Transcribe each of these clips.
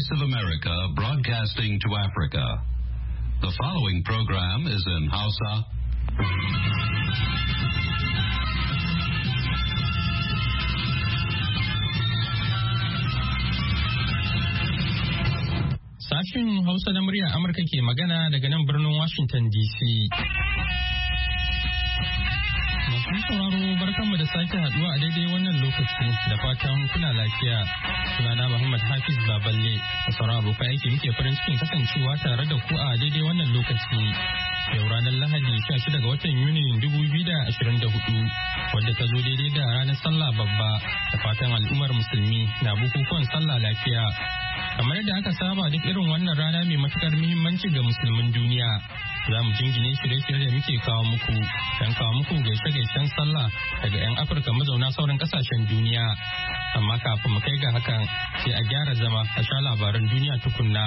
Voice of America broadcasting to Africa. The following program is in Hausa. Sashen Hausa na muryar Amurka ke magana daga nan birnin Washington DC. Masu sauraro barkanmu da sake haduwa a daidai wannan lokaci da fatan kuna lafiya. Sunana Muhammad Hafiz Baballe, da sauran abokan aiki muke farin cikin kasancewa tare da ku a daidai wannan lokaci. Yau ranar Lahadi 16 ga watan Yuni 2024 wadda ta zo daidai da ranar Sallah babba da fatan al'ummar musulmi na bukukuwan Sallah lafiya. Kamar yadda aka saba duk irin wannan rana mai matukar muhimmanci ga musulmin duniya, za mu jingine shirye-shirye da muke kawo muku don kawo muku gaishe-gaishen sallah daga 'yan Afirka mazauna sauran kasashen duniya. Amma kafin mu kai ga hakan sai a gyara zama a sha labaran duniya tukunna.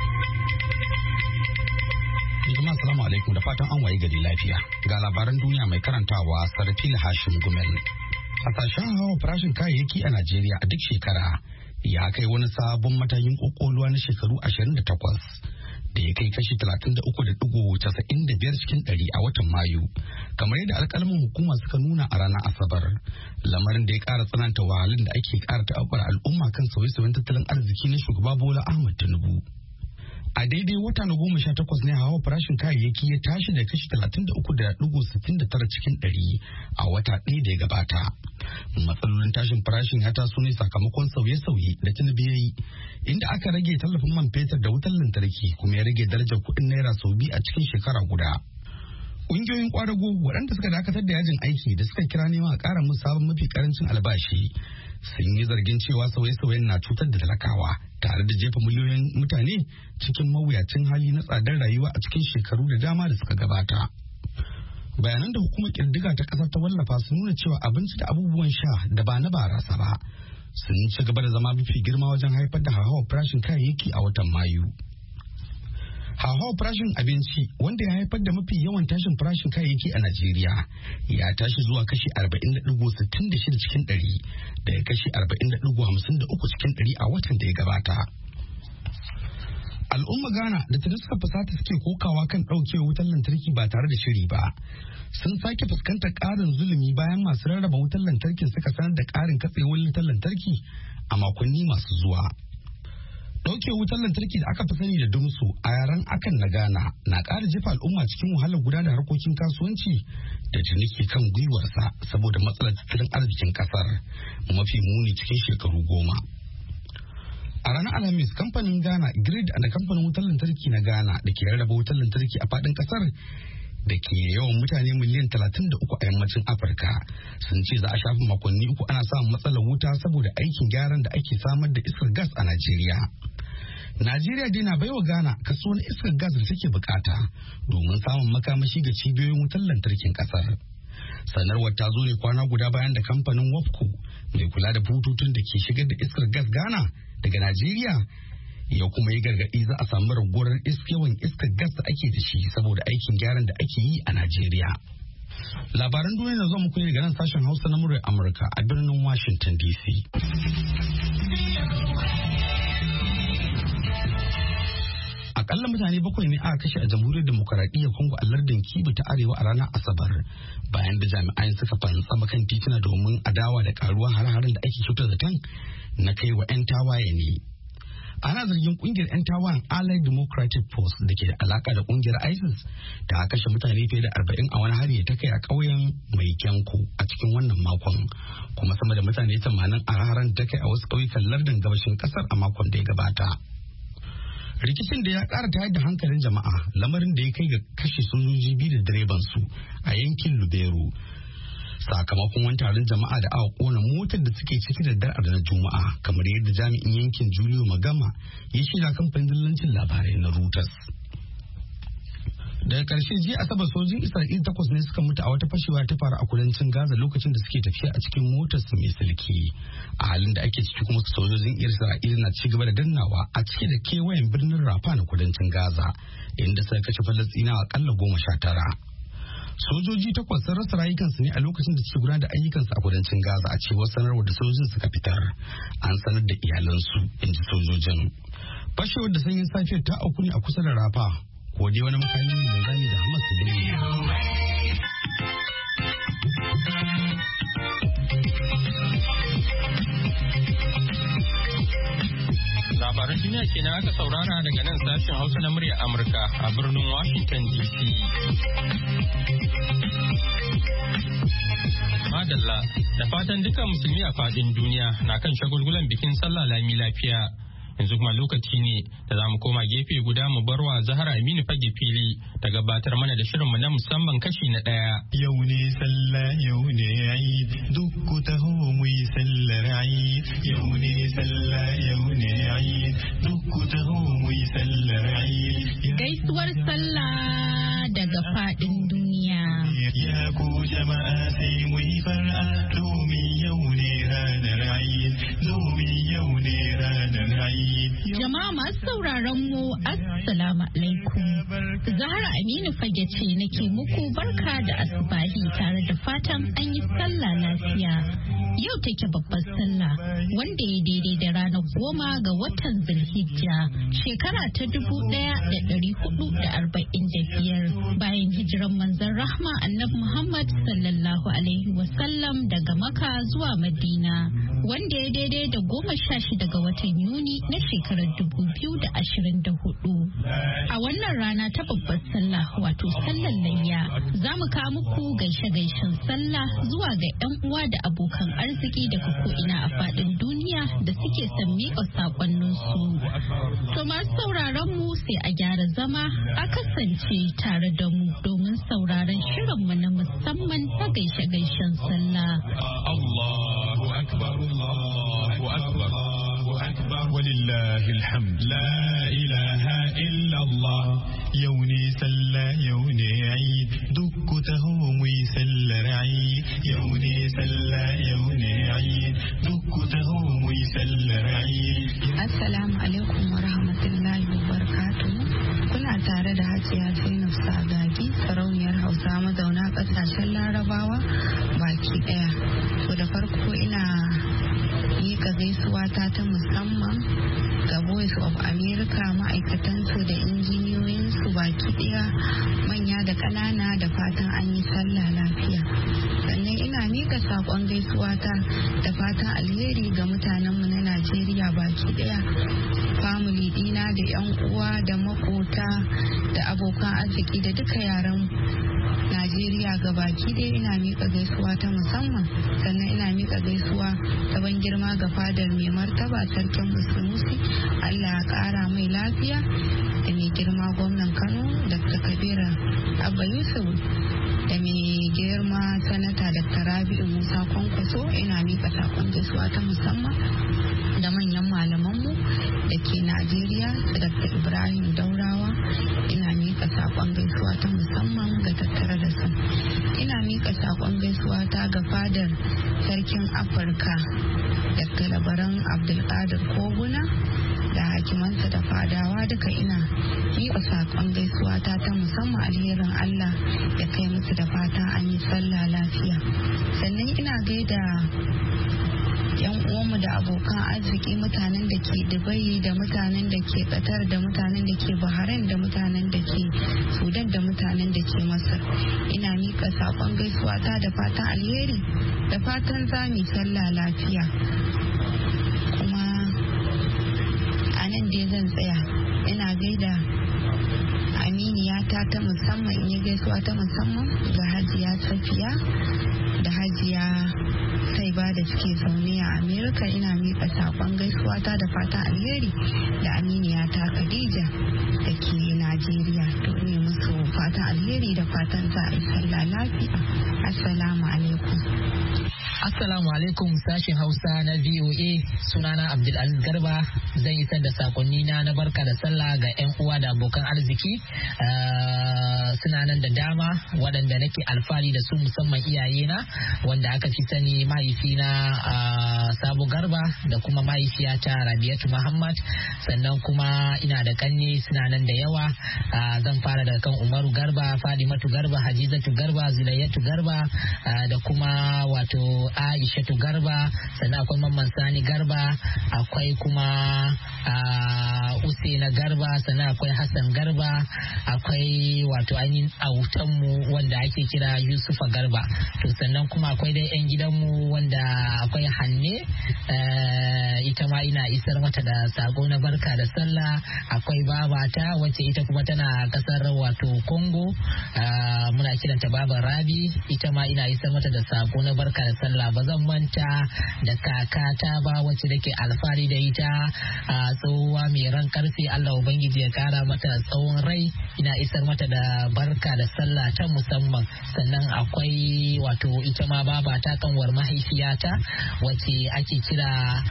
Jama'a salamu alaikum da fatan an waye gari lafiya. Ga labaran duniya mai karantawa Sarfil Hashim Gumel. Hasashen hawa farashin kayayyaki a Najeriya a duk shekara ya kai wani sabon matakin kokoluwa na shekaru 28 da ya kai kashi 33.95 cikin 100 a watan Mayu, kamar yadda alƙalman hukuma suka nuna a ranar Asabar, lamarin da ya ƙara tsananta wahalin da ake ƙara ta'abbar al'umma kan sauye-sauyen tattalin arziki na shugaba Bola Ahmed Tinubu. A daidai wata na 18 ne hawa farashin kayayyaki ya tashi da kashi 33.69 cikin 100 a wata ɗaya da ya gabata. Matsalolin tashin farashin ya taso ne sakamakon sauye-sauye da Tinubu ya yi, inda aka rage tallafin man fetur da wutar lantarki kuma ya rage darajar kuɗin naira sau biyu a cikin shekara guda. Ƙungiyoyin ƙwadago waɗanda suka dakatar da yajin aiki da suka kira neman a ƙara musu sabon mafi ƙarancin albashi sun yi zargin cewa sauye-sauyen na cutar da talakawa tare da jefa miliyoyin mutane cikin mawuyacin hali na tsadar rayuwa a cikin shekaru da dama da suka gabata. Bayanan da hukumar ƙididdiga ta ƙasar ta wallafa sun nuna cewa abinci da abubuwan sha da ba na barasa ba sun ci gaba da zama mafi girma wajen haifar da hauhawar farashin kayayyaki a watan Mayu. Hauhawar farashin abinci wanda ya haifar da mafi yawan tashin farashin kayayyaki a Najeriya ya tashi zuwa kashi 40.66 cikin 100 daga kashi 40.53 cikin 100 a watan da ya gabata. Al'umma Ghana da tuni suka fusata suke kokawa kan ɗaukewa wutar lantarki ba tare da shiri ba. Sun sake fuskantar ƙarin zulumi bayan masu rarraba wutar lantarkin suka sanar da ƙarin katsewar wutar lantarki a makonni masu zuwa. Ɗauke wutar lantarki da aka fi sani da dumsu a yaren akan na Ghana na ƙara jefa al'umma cikin wahalar gudanar harkokin kasuwanci da ciniki kan gwiwarsa saboda matsalar tattalin arzikin ƙasar mafi muni cikin shekaru 10. A ranar Alhamis, kamfanin Ghana Grid da kamfanin wutar lantarki na Ghana da ke rarraba wutar lantarki a faɗin ƙasar da ke yawan mutane miliyan 33 a yammacin Afirka sun ce za a shafi makonni 3 ana samun matsalar wuta saboda aikin gyaran da ake samar da iskar gas a Najeriya. Najeriya dai na baiwa Ghana kaso na iskar gas da take bukata domin samun makamashi ga cibiyoyin wutar lantarkin kasar. Sanarwar ta zo ne kwana guda bayan da kamfanin WAPCO mai kula da bututun da ke shigar da iskar gas Ghana daga Najeriya ya kuma yi gargaɗi za a samu raguwar yawan iskar gas da ake da shi saboda aikin gyaran da ake yi a Najeriya. Labaran duniya na zo muku ne daga nan sashen Hausa na muryar Amurka a birnin Washington DC. Akalla mutane 7 ne aka kashe a jamhuriyar demokaradiyyar Congo a lardin Kivu ta Arewa a ranar Asabar bayan da jami'ai suka fantsama kan tituna domin adawa da karuwar har-harin da ake kyautar zaton na kai wa 'yan tawaye ne. Ana zargin kungiyar 'yan tawayen Allied Democratic Force da ke da alaka da kungiyar ISIS ta kashe mutane fiye da 40 a wani hari ta kai a ƙauyen Mai Kyanku a cikin wannan makon, kuma sama da mutane 80 a haran ta kai a wasu ƙauyukan lardin gabashin ƙasar a makon da ya gabata. Rikicin da ya ƙara tayar da hankalin jama'a, lamarin da ya kai ga kashe sojoji 2 da direban su a yankin Lubero. Sakamakon wani taron jama'a da aka kona motar da suke ciki da dare na Juma'a, kamar yadda jami'in yankin Julio Magama ya shirya kamfanin dillancin labarai na Reuters. Daga ƙarshe jiya Asabar sojin Isra'ila 8 ne suka mutu a wata fashewa ta faru a kudancin Gaza lokacin da suke tafiya a cikin motarsu mai silki. A halin da ake ciki kuma sojojin Isra'ila na ci gaba da dannawa a cike da kewayen birnin Rafa na kudancin Gaza, inda suka kashe Falastinawa akalla 19. Sojoji 8 sun rasa rayukansu ne a lokacin da suke gudanar da ayyukansu a kudancin Gaza, a cewar sanarwar da sojojin suka fitar. An sanar da iyalansu, in ji sojojin. Fashewar da sanyin safiyar ta auku ne a kusa da rafa, ko dai wani makami ne da zami da Hamas su Labaran duniya kenan aka saurara daga nan sashen Hausa na muryar Amurka a birnin Washington DC. Madalla, da fatan dukkan musulmi a fadin duniya na kan shagulgulan bikin sallah lami lafiya. Yanzu kuma lokaci ne da za mu koma gefe guda mu barwa Zahra Aminu fage fili da gabatar mana da shirinmu na musamman kashi na 1. Yau ne sallah yau ne Eid duk ku taho mu yi sallar Eid. Yau ne sallah yau ne Eid duk ku taho mu yi sallar Eid. Gaisuwar sallah daga fadin duniya. Ya ku jama'a sai mu yi far'a domin yau ne ranar Eid. Domin yau ne ranar Eid. Jama'a masu sauraron mu assalamu alaikum. Zahra Aminu fage ce nake muku barka da asubahi tare da fatan an yi sallah lafiya. Yau take babbar sallah wanda ya daidai da ranar 10 ga watan Zulhijja shekara ta 1445 bayan hijiran manzon rahma annabi Muhammad sallallahu alaihi wasallam daga Makka zuwa Madina, wanda ya daidai da 16 ga watan Yuni na shekarar 2024. A wannan rana ta babbar sallah wato sallar layya za mu kawo muku gaishe-gaishen sallah zuwa ga 'yan uwa da abokan arziki daga ko'ina a faɗin duniya da suke son miƙa saƙonninsu. To masu sauraron mu sai a gyara zama a kasance tare da mu domin sauraron shirinmu na musamman ta gaishe-gaishen sallah. Allahu akbar, Allahu akbar, Allahu akbar, walillahi alhamd, la ilaha illa Allah. Yau ne sallah yau ne Eid duk ku taho mu yi sallar Eid. Yau ne sallah yau ne Eid duk ku taho mu yi sallar Eid. Assalamu alaikum wa rahmatullahi wa barakatuh. Kuna tare da Hajiya Zainab Sagagi, sarauniyar Hausa mazauna ƙasashen Larabawa baki ɗaya. To da farko ina miƙa gaisuwa ta musamman ga Voice of America, ma'aikatansu da injiniyoyinsu baki ɗaya, manya da ƙanana, da fatan an yi sallah lafiya. Sannan ina miƙa saƙon gaisuwa ta da fatan alheri ga mutanenmu na Najeriya baki ɗaya, family ɗina da 'yan uwa da makota da abokan arziki da duka yaran Najeriya ga baki ɗaya ina miƙa gaisuwa ta musamman. Sannan ina miƙa gaisuwa ta ban girma ga fadar mai martaba sarkin musulmusi, Allah ya ƙara mai lafiya, da mai girma gwamnan Kano Dr. Kabira Abba Yusuf, da mai girma sanata Dr. Rabi'u Musa Kwankwaso. Ina miƙa saƙon gaisuwa ta musamman da manyan malamanmu da ke Najeriya, Dr. Ibrahim Daurawa. Ina miƙa saƙon gaisuwa ta musamman ga tattare da su. Ina miƙa saƙon gaisuwa ta ga fadar sarkin Afirka Dr. Labaran Abdulkadir Koguna da hakimansa da fadawa duka. Ina miƙa saƙon gaisuwa ta musamman alherin Allah ya kai musu da fata an yi sallah lafiya. Sannan ina gaida 'yan uwanmu da abokan arziki, mutanen da ke Dubai, da mutanen da ke Qatar, da mutanen da ke Bahrain, da mutanen da ke Sudan, da mutanen da ke Masar. Ina miƙa saƙon gaisuwa ta da fatan alheri, da fatan za mu sallah lafiya. Kuma a nan dai zan tsaya. Ina gaida aminiyata ta musamman, in yi gaisuwa ta musamman ga Hajiya Safiya da Hajiya Taiba da suke zaune a Amerika. Ina miƙa saƙon gaisuwa ta da fatan alheri da aminiyata Khadija da ke Najeriya. To ne musu fatan alheri da fatan za a yi sallah lafiya. Assalamu alaikum. Assalamu alaikum sashen Hausa na VOA, sunana Abdulaziz Garba. Zan isar da sakonni na barka da sallah ga 'yan uwa da abokan arziki. Suna nan da dama waɗanda nake alfahari da su, musamman iyayena wanda aka fi sani mahaifina Sabo Garba da kuma mahaifiyata Rabiatu Muhammad. Sannan kuma ina da kanne suna nan da yawa. Zan fara da kan Umaru Garba, Fadimatu Garba, Hajizatu Garba, Zilayatu Garba da kuma wato Aishatu Garba, sannan akwai Mamman Sani Garba, akwai kuma Usaina Garba, sannan akwai Hassan Garba, akwai wato ainihin autanmu wanda ake kira Yusufa Garba. To sannan kuma akwai dai 'yan gidanmu wanda akwai Hanne, ita ma ina isar mata da sako na barka da sallah. Akwai babata wacce ita kuma tana kasar wato Congo, muna kiranta Baba Rabi, ita ma ina isar mata da sako na barka da sallah. Ba zan manta da kakata ba wacce dake alfahari da ita, tsohuwa mai ran karfe, Allah ubangiji ya kara mata tsawon rai, ina isar mata da barka da sallah ta musamman. Sannan akwai wato ita ma babata kanwar mahaifiyata wacce ake kira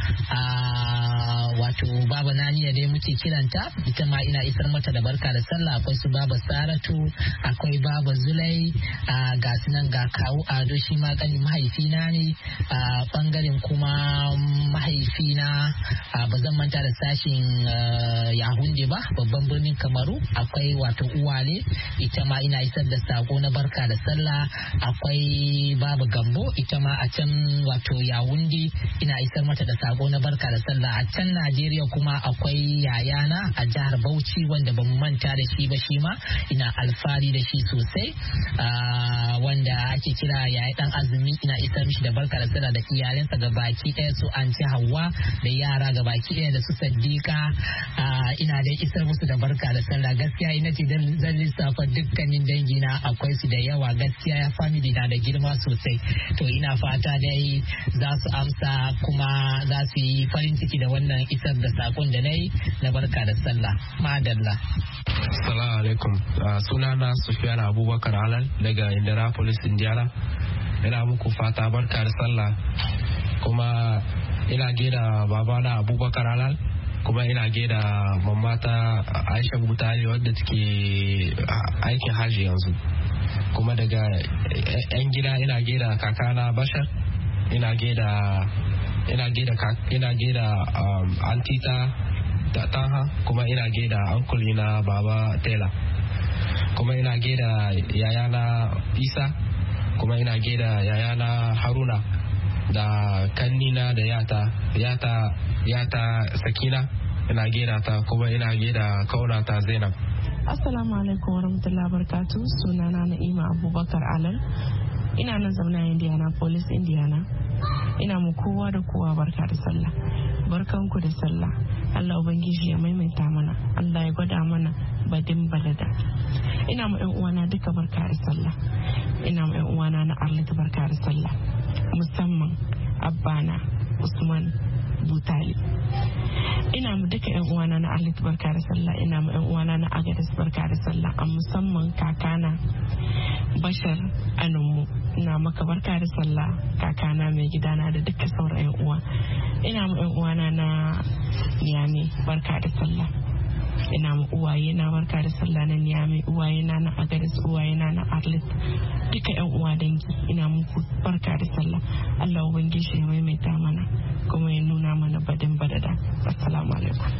wato Baba Naniya dai muke kiranta, ita ma ina isar mata da barka da sallah. Akwai su Baba Saratu, akwai Baba Zulai, ga sunan ga kawu Ado, shi ma kanin mahaifina ne. Bangaren kuma mahaifina ba zan manta da sashin Yahunde ba, babban birnin Kamaru, akwai wato Uwale, ita ma ina isar da sako na barka da sallah. Akwai Baba Gambo, ita ma a can wato Yahunde, ina isar mata da sako na barka da sallah. A can Najeriya kuma akwai yayana a jihar Bauchi wanda ban manta da shi ba, shi ma ina alfahari da shi sosai, wanda ake kira Yaya Dan Azumi, ina isar mishi da barka da sallah da iyalansa ga baki ɗaya, su Anti Hauwa da yara ga baki ɗaya da su Saddika, ina dai isar musu da barka da sallah. Gaskiya ina ce zan lissafa dukkanin dangina akwai su da yawa, gaskiya ya family na da girma sosai. To ina fata dai za su amsa kuma za su yi farin ciki da wannan isar da sakon da na yi na barka da sallah. Madalla. Assalamu alaikum. Sunana Sufyan Abubakar Alal daga Indianapolis, Indiana. Ina muku fata barka da sallah, kuma ina gaida babana Abubakar Alal, kuma ina gaida mamata Aisha Butali wadda take aikin haji yanzu. Kuma daga 'yan gida ina gaida kakana Bashar, ina gaida antita da Taha, kuma ina gaida uncle na Baba Tela, kuma ina gaida yayana Isa, kuma ina gaida yayana Haruna da kannina da yata Sakina, ina gaida ta, kuma ina gaida kaunata Zainab. Assalamu alaikum warahmatullahi wabarakatuh. Sunana Na'ima Abubakar Alal, ina nan zauna Indianapolis, Indiana. Ina mu kowa da kowa barka da sallah. Barkanku da sallah. Allah ubangiji ya maimaita mana, Allah ya gwada mana badin balada. Ina mu ƴan uwana duka barka da sallah. Ina mu ƴan uwana na Arlit barka da sallah, musamman abbana Usman Butali. Ina mu duka ƴan uwana na Arlit barka da sallah. Ina mu ƴan uwana na Agadez barka da sallah, a musamman kakana Bashar Anunmu, ina maka barka da sallah kakana mai gidana da duka sauran ƴan uwa. Ina mu ƴan uwana na Niyame barka da sallah. Ina mu uwaye na barka da sallah na Niyame, uwaye na na Agadez, uwaye na na Arlit, duka ƴan uwa dangi ina muku barka da sallah. Allah ubangiji ya maimaita mana kuma ya nuna mana badin badada. Assalamu alaikum.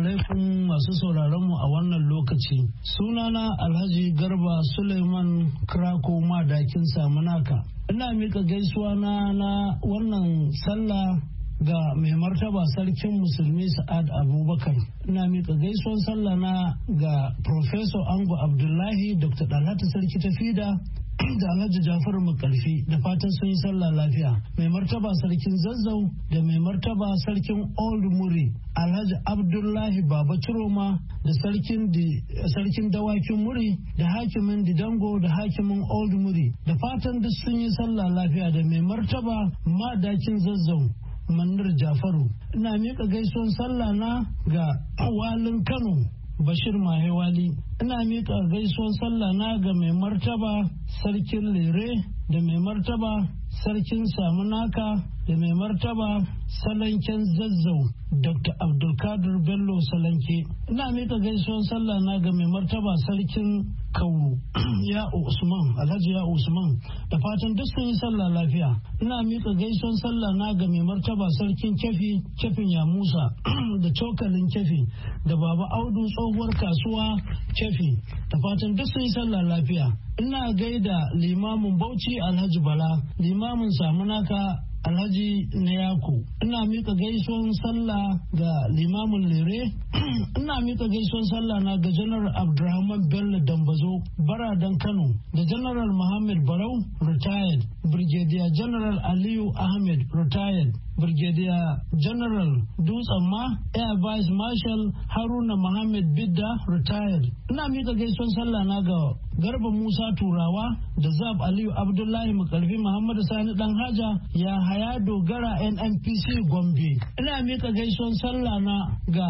alaikum masu sauraron mu a wannan lokaci. Sunana Alhaji Garba Suleiman Krako Madakin Samunaka. Ina mika gaisuwa na wannan sallah ga mai martaba sarkin musulmi Sa'ad Abubakar. Ina mika gaisuwan sallah na ga Professor Ango Abdullahi, Dr. Dalhatu Sarki Tafida da Alhaji Jafaru Makarfi, da fatan sun yi sallah lafiya. Mai martaba sarkin Zazzau da mai martaba sarkin Old Muri Alhaji Abdullahi Baba Turoma da sarkin dawakin Muri da hakimin Didango da hakimin Old Muri, da fatan duk sun yi sallah lafiya. Da mai martaba Madakin Zazzau Manir Jafaru. Ina miƙa gaisuwan sallah na ga walin Kano Bashir Mahewali. Ina miƙa gaisuwan sallah na ga mai martaba sarkin Lere da mai martaba sarkin Samunaka da mai martaba Salanken Zazzau Dr. Abdulkadir Bello Salanke. Ina miƙa gaisuwan sallah na ga mai martaba sarkin Kauru ya Usman, Alhaji ya Usman, da fatan duk sun yi sallah lafiya. Ina miƙa gaisuwan sallah na ga mai martaba sarkin Kefin ya Musa da cokalin Kefi da Baba Audu tsohuwar kasuwa Kefi, da fatan duk sun yi sallah lafiya. Ina gaida limamin Bauchi Alhaji Bala, limamin Samunaka Alhaji Nayako. Ina mika gaisuwan sallah ga limamin Lere. Ina mika gaisuwan sallah na ga General Abdulrahman Bello Dambazo Baradan Kano da General Muhammad Barau retired, Brigadier General Aliyu Ahmed retired, Brigadier General Dutsen Ma, Air Vice Marshal Haruna Muhammad Bidda retired. Ina mika gaisuwan sallah na ga Garba Musa Turawa da Zab Aliyu Abdullahi Makarfi Muhammadu Sani Dan Haja ya haya dogara NNPC Gombe. Ina mika gaisuwan sallah na ga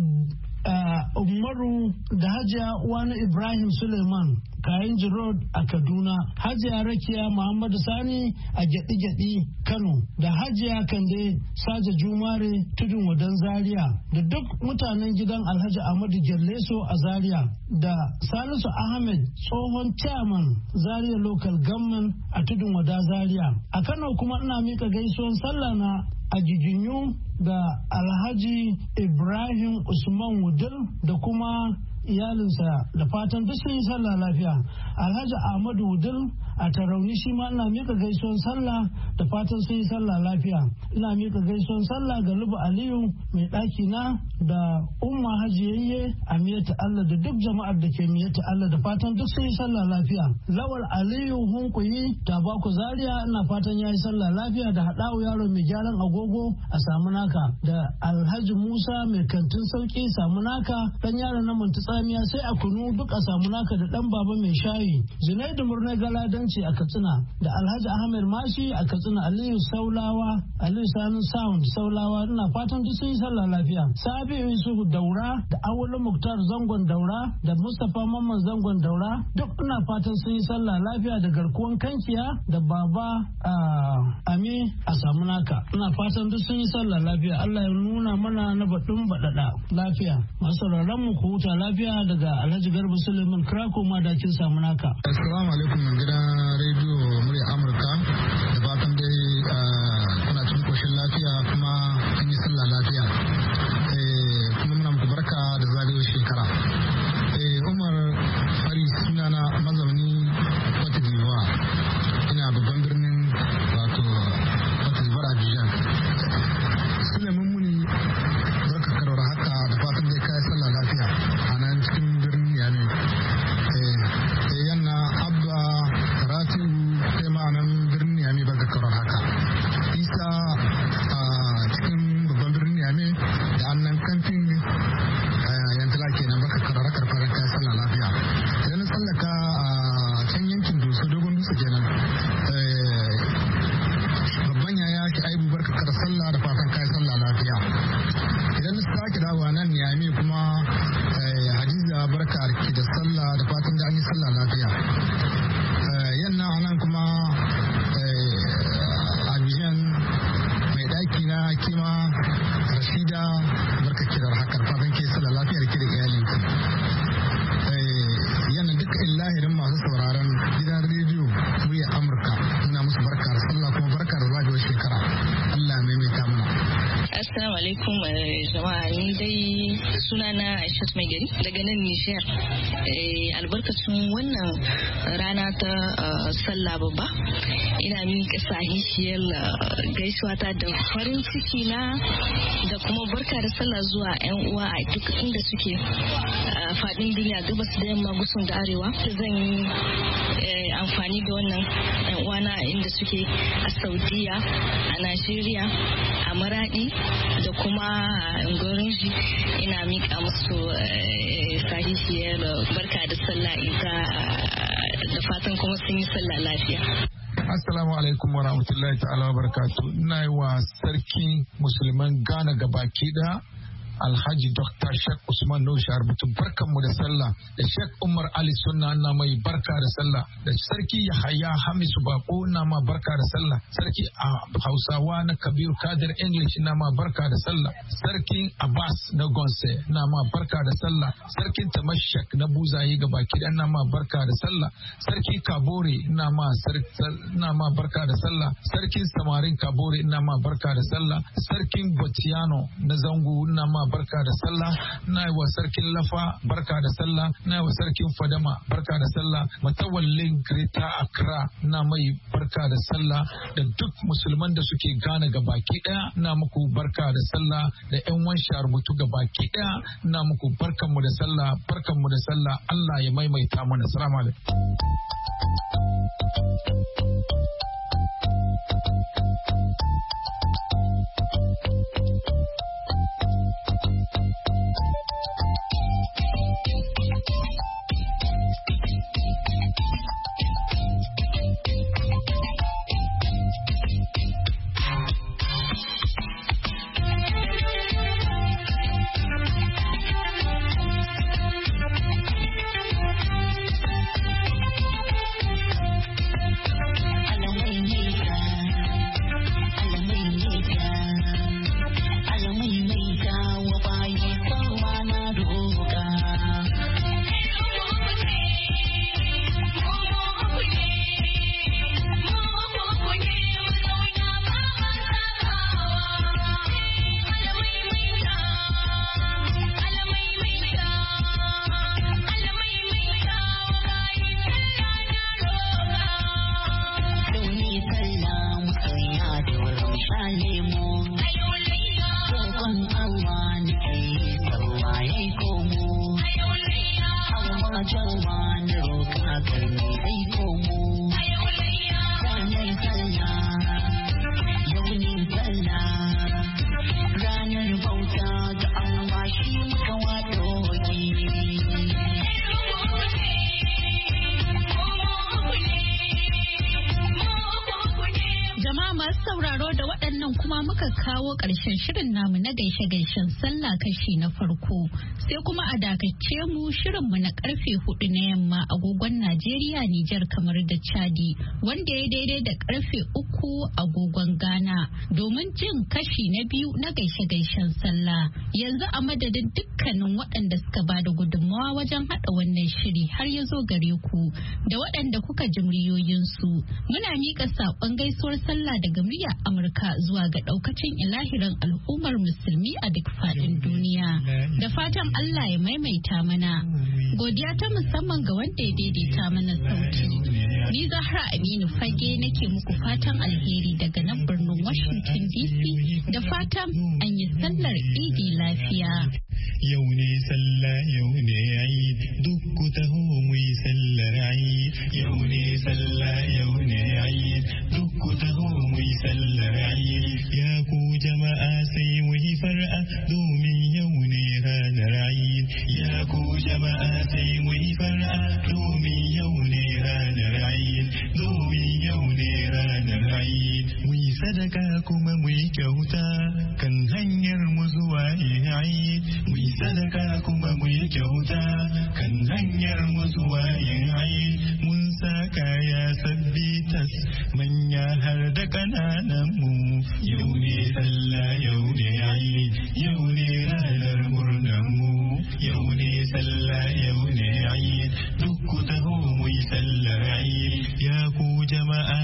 Umaru da Hajiya Wani Ibrahim Suleiman Kayanji Road a Kaduna, Hajiya Rakiya Muhammadu Sani a Gyaɗi-Gyaɗi Kano, da Hajiya Kande Saja Jumare Tudun Wadan Zaria, da duk mutanen gidan Alhaji Ahmadu Gyalleso a Zaria, da Salisu Ahmed tsohon chairman Zaria Local Government a Tudun Wada Zaria. A Kano kuma ina mika gaisuwan sallah na a Giginyu da Alhaji Ibrahim Usman Wudil da kuma iyalinsa, da fatan duk sun yi sallah lafiya. Alhaji Ahmadu Wudil a Tarauni shi ma ina mika gaisuwan sallah, da fatan sun yi sallah lafiya. Ina mika gaisuwan sallah ga Lubu Aliyu mai ɗaki na da Umma Hajiyayye a Miyata Allah da duk jama'ar da ke Miyata Allah, da fatan duk sun yi sallah lafiya. Lawal Aliyu Hunkuyi Tabaku Zaria ina fatan ya yi sallah lafiya, da Haɗawu yaro mai gyaran agogo a Samunaka, da Alhaji Musa mai kantin sauki Samunaka, dan yaro na Muntutsamiya sai a Kunu duk a Samunaka, da dan baba mai shayi Junaidu Murnai Galadanci a Katsina, da Alhaji Ahmed Mashi a Katsina, Aliyu Saulawa, Aliyu Sani Sound Saulawa, ina fatan duk sun yi sallah lafiya. Sabi Yusuf Daura da Awulu Muktar Zangon Daura da Mustapha Mamman Zangon Daura duk ina fatan sun yi sallah lafiya, da garkuwan Kankiya da Baba Ami a Samunaka. Ina fatan duk sun yi sallah lafiya. Allah ya nuna mana na baɗin baɗaɗa lafiya. Masu sauraron mu ku huta lafiya daga Alhaji Garba Suleiman Krako Madakin Samunaka. Assalamu alaikum gidan rediyo murya Amurka, da fatan dai kuna cikin koshin lafiya kuma kun yi sallah lafiya. Kuma muna muku barka da zagayowar shekara. Umar Fari sunana mazauni Cote d'Ivoire. Ina babban birnin wato Cote d'Ivoire Abidjan. Suleiman Muni barka karar haka, da fatan dai kai sallah lafiya a nan cikin birnin Yami. Yanna Abba Ratiu alaikum jama'a, ni dai sunana Aishat Mai Gari daga nan Nijar. Albarkacin wannan rana ta sallah babba, ina miƙa sahihiyar gaisuwa ta da farin ciki na da kuma barka da sallah zuwa 'yan uwa a duk inda suke faɗin duniya, gabas da yamma, gusun da arewa. Zan yi amfani da wannan 'yan uwana inda suke a Saudiya, a Najeriya, a Maradi da kuma Ngorinji. Ina miƙa musu sahihiyar barka da sallah ita da fatan kuma sun yi sallah lafiya. Assalamu alaikum wa rahmatullahi ta'ala wa barakatuh. Ina yi wa sarkin musulman Ghana gabaki da Alhaji Dr. Sheikh Usman Nushar Butun barkanmu da sallah, da Sheikh Umar Ali Sunna na mai barka da sallah, da Sarki Yahaya Hamisu Bako na ma barka da sallah, Sarki Hausawa na Kabir Kadir English na ma barka da sallah, Sarkin Abbas na Gonse na ma barka da sallah, Sarkin Tamashak na Buzaye gabaki da na ma barka da sallah, Sarki Kabore na ma barka da sallah, Sarkin Samarin Kabore na ma barka da sallah, Sarkin Botiano na Zango na ma barka da sallah, na yi wa sarkin Lafa barka da sallah, na yi wa sarkin Fadama barka da sallah, matawallin Greta Accra na mai barka da sallah, da duk musulman da suke gane ga baki daya na muku barka da sallah, da yan wanshar mutu ga baki daya na muku barkanmu da sallah, barkanmu da sallah. Allah ya maimaita mana. Assalamu alaikum. kawo ƙarshen shirin namu na gaishe-gaishen sallah kashi na farko, sai kuma a dakace mu shirinmu na karfe 4 na yamma agogon Najeriya, Nijar, kamar da Chadi, wanda ya daidai da karfe 3 agogon Ghana, domin jin kashi na biyu na gaishe-gaishen sallah. Yanzu a madadin dukkanin waɗanda suka ba da gudunmawa wajen haɗa wannan shiri har ya zo gare ku, da waɗanda kuka ji muryoyinsu, muna miƙa saƙon gaisuwar sallah daga murya Amurka zuwa ga ɗaukacin ilahirin al'ummar musulmi a duk faɗin duniya. Da fatan Allah ya maimaita mana. Godiya ta musamman ga wanda ya daidaita mana sauti. Ni Zahra Aminu Fage nake muku fatan alheri daga nan birnin Washington DC, da fatan an yi sallar Idi lafiya. Yau ne sallah, yau ne Eid, duk ku taho mu yi sallar Eid. Yau ne sallah, yau ne Eid, duk ku taho mu yi sallar Eid. Ya ku jama'a sai mu yi far'a domin yau ne ranar Eid. Ya ku jama'a sai mu yi far'a domin yau ne ranar Eid. Domin yau ne ranar Eid. Mu yi sadaka kuma mu yi kyauta kan hanyar mu zuwa Eid. Mu yi sadaka kuma mu yi kyauta kan hanyar mu zuwa Eid. Mun sa kaya sabbi tas manya har da ƙananan mu. Yau ne sallah, yau ne Eid, yau ne ranar murnan mu. Yau ne sallah, yau ne Eid, duk ku taho mu yi sallar Eid. Ya ku jama'a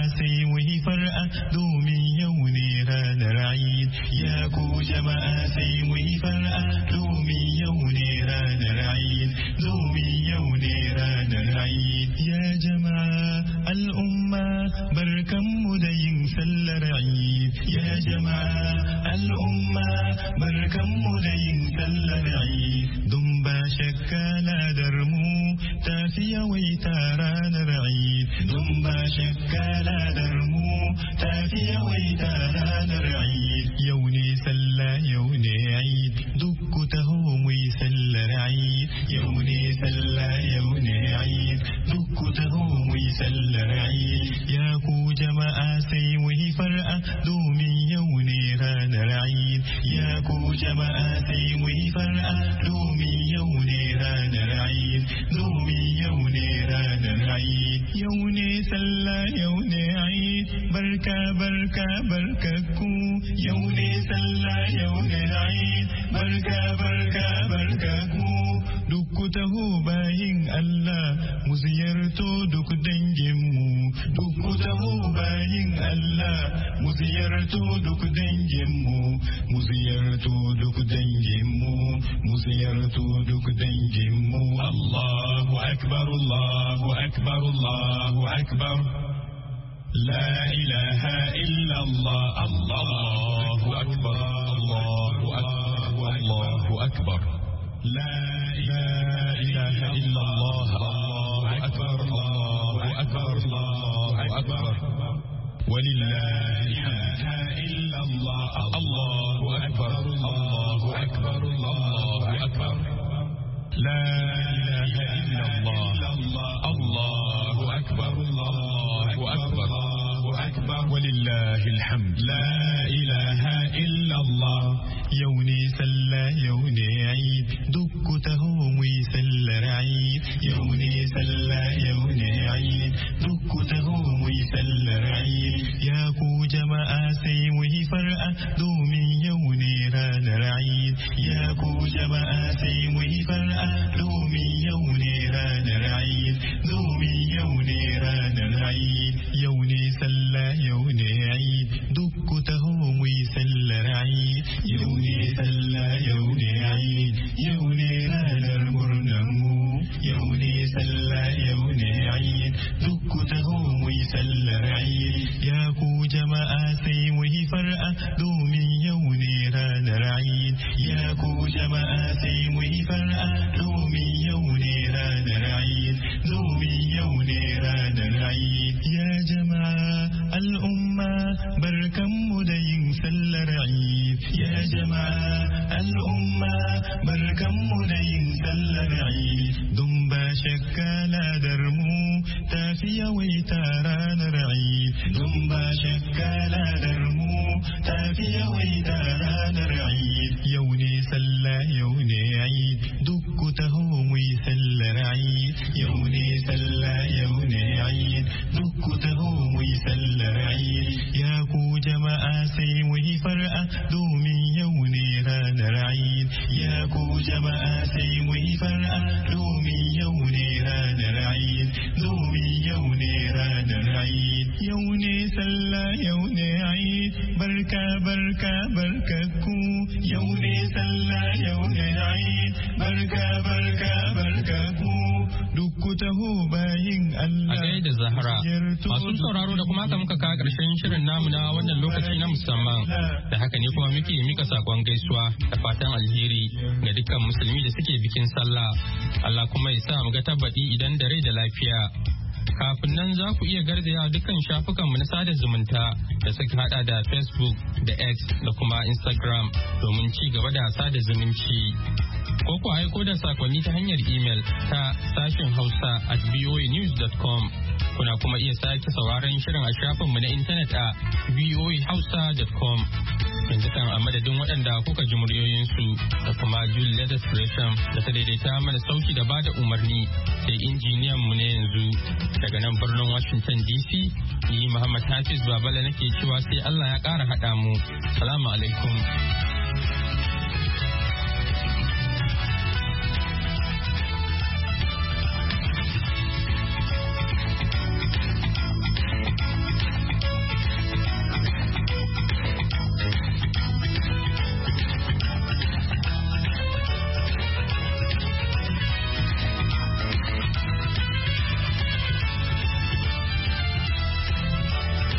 sai mu yi far'a domin yau ne ranar Eid. Ya ku jama'a sai mu yi far'a domin yau ne ranar Eid. Domin yau ne ranar Eid. Ya jama'a al'umma barkanmu da yin sallar Eid. Ya jama'a al'umma barkanmu da yin sallar Eid. Don ba shakka ladar mu ta fi yawaita ranar Eid. Don ba shakka ladar mu ta fi yawaita ranar Eid. Yau ne sallah yau ne Eid. Duk ku taho mu yi sallar Eid. Yau ne sallah yau ne Eid. Duk ku taho mu yi sallar Eid. Ya ku jama'a sai mu yi far'a domin yau ne ranar Eid. Ya ku jama'a sai mu yi far'a domin yau ne ranar Eid. Domin yau ne ranar Eid. Yau ne sallah yau ne Eid. Barka barka barka ku. Yau ne sallah yau ne Eid. Barka barka barka ku. Duk ku taho bayin Allah mu ziyarto duk danginmu. Duk ku taho bayin Allah mu ziyarto duk danginmu. Mu ziyarto duk danginmu. Mu ziyarto duk danginmu. Allahu akbar Allahu akbar Allahu akbar. لا إله إلا الله الله أكبر الله أكبر الله أكبر لا إله إلا الله الله أكبر الله أكبر الله أكبر ولله الحمد إلا الله الله أكبر الله أكبر الله أكبر لا إله إلا الله الله أكبر الله أكبر أكبر ولله الحمد لا إله إلا الله يوني سلا يوني عيد دك تهوم يسل رعيد يوني سلا يوني عيد دك تهوم يسل رعيد يا كو جماعة سيوه فرأة دومي يوني ران رعيد يا كو جماعة سيوه فرأة دومي يوني ران رعيد دومي يوني ران رعيد يوني سلا يوني عيد دك تهوم يسل رعيد يوني سلا يوني عيد يوني ران المرنمو يوني سلا يوني عيد دك تهوم يسل رعيد يا كو جماعة سيوه فرأة دومي يوني ران رعيد يا كو جماعة سيوه فرأة دومي يوني ران رعيد دومي يوني ران رعيد يا جماعة الأمة بركم مدين سلر عيد يا جماعة الأمة بركم مدين سلر عيد دنبا شكا لا درمو تافيا ويتاران رعيد دنبا شكا لا درمو تافيا ويتاران رعيد يوني سلا يوني عيد دك تهوم يسلر عيد يوني سلا يوني عيد دك تهوم يسلر عيد يا كو جماعة سيوه فرأة دومي يوني ران رعيد يا كو جماعة سيوه فرأة دومي يوني ران رعيد دومي يوني ران رعيد يوني سلا يوني عيد بركة بركة بركة كو يوني سلا يوني عيد بركة بركة بركة كو دك تهو باين الله da Zahra masu sauraro da kuma haka muka kawo ƙarshen shirin namu na wannan lokaci na musamman da haka ne kuma muke mika sakon gaisuwa da fatan alheri ga dukkan musulmi da suke bikin sallah Allah kuma ya sa mu ga tabbati idan da rai da lafiya kafin nan za ku iya garzaya dukkan shafukanmu na sada zumunta da suka hada da Facebook da X da kuma Instagram domin ci gaba da sada zumunci ko ku aiko da sakonni ta hanyar email ta sashen hausa@voanews.com kuna kuma iya sake sauraron shirin a shafinmu na intanet a voahausa.com yanzu kan a madadin waɗanda kuka ji muryoyinsu da kuma Julie Leathers Gresham da ta daidaita mana sauki da bada umarni sai injiniyan mu na yanzu daga nan birnin Washington DC ni Muhammad Hafiz Babala nake cewa sai Allah ya ƙara haɗa mu. Salamu alaikum.